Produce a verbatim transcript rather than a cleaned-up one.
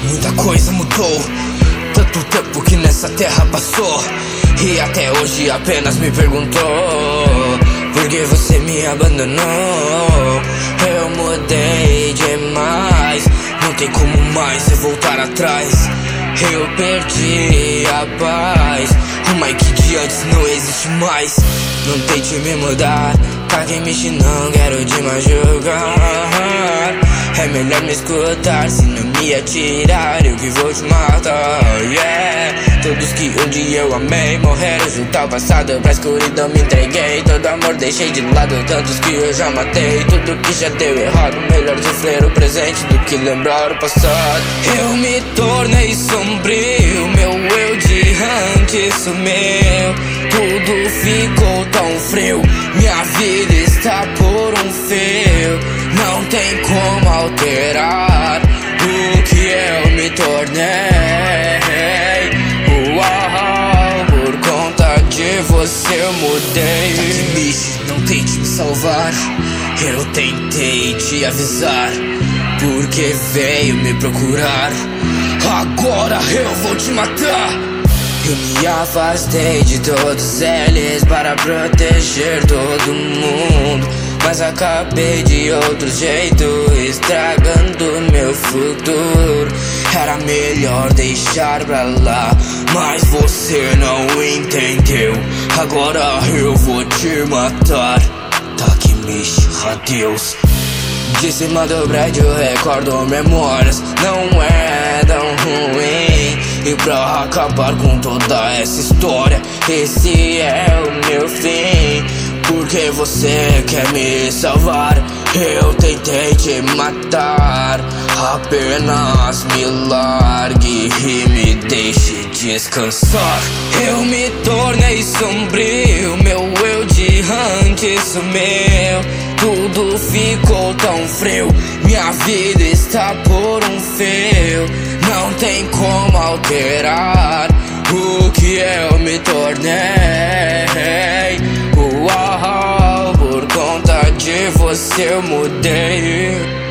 Muita coisa mudou, tanto tempo que nessa terra passou, e até hoje apenas me perguntou por que você me abandonou. Eu mudei demais, não tem como mais eu voltar atrás. Eu perdi a paz, o Mike de antes não existe mais. Não tente me mudar, tá quem mexe não quero te machucar. É melhor me escutar, se não me atirar eu que vou te matar, yeah. Todos que um dia eu amei morreram junto ao passado, pra escuridão me entreguei. Todo amor deixei de lado, tantos que eu já matei. Tudo que já deu errado, melhor sofrer o presente do que lembrar o passado. Eu me tornei sombrio, meu eu de antes sumiu. Tudo ficou tão frio, minha vida está por um fio. Não tem como alterar o que eu me tornei. Uau, por conta de você eu mudei. Tá que bicho, não tente me salvar, eu tentei te avisar, porque veio me procurar. Agora eu vou te matar. Eu me afastei de todos eles para proteger todo mundo, mas acabei de outro jeito, estragando meu futuro. Era melhor deixar pra lá, mas você não entendeu. Agora eu vou te matar. Takemichi, adeus. De cima do prédio recordo memórias, não é tão ruim. E pra acabar com toda essa história, esse é o meu fim. Porque você quer me salvar, eu tentei te matar. Apenas me largue e me deixe descansar. Eu me tornei sombrio, meu eu de antes sumiu. Tudo ficou tão frio, minha vida está por um fio. Não tem como alterar o que eu me tornei. Uau, por conta de você eu mudei.